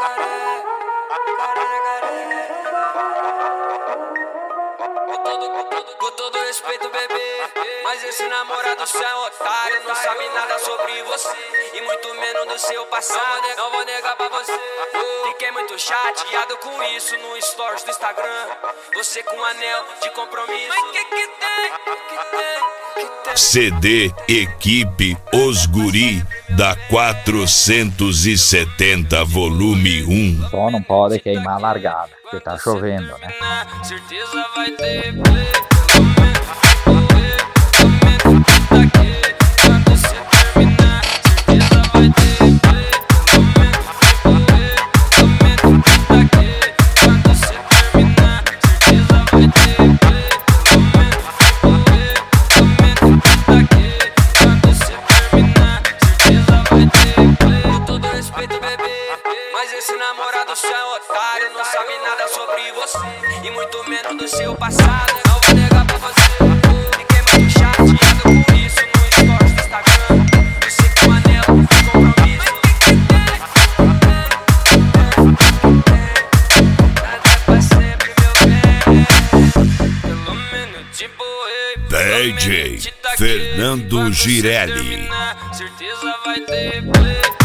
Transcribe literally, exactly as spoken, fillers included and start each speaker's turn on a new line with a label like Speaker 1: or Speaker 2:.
Speaker 1: Com todo respeito, bebê, mas esse namorado seu é otário. Não sabe nada sobre você e muito menos do seu passado. Não vou negar pra você, fiquei muito chateado com isso no stories do Instagram. Você com um anel de compromisso. Mas que que tem? Que tem? Que tem?
Speaker 2: C D Equipe Os Guri da quatrocentos e setenta volume um.
Speaker 3: Só não pode queimar a largada, porque tá chovendo, né?
Speaker 1: Certeza vai ter play. Quando você terminar, certeza vai ter play. Quando você terminar, certeza vai ter play. Quando você terminar, certeza vai ter play. Com todo respeito, bebê, mas esse namorado seu é otário. Não sabe nada sobre você e muito menos do seu passado. Não vou negar pra você, fiquei muito chateado com isso no stories do Instagram. Você com um anel de compromisso. Nada pra sempre, meu bem. Pelo menos de boa.
Speaker 2: D J Fernando Girelli.
Speaker 1: Certeza vai ter play.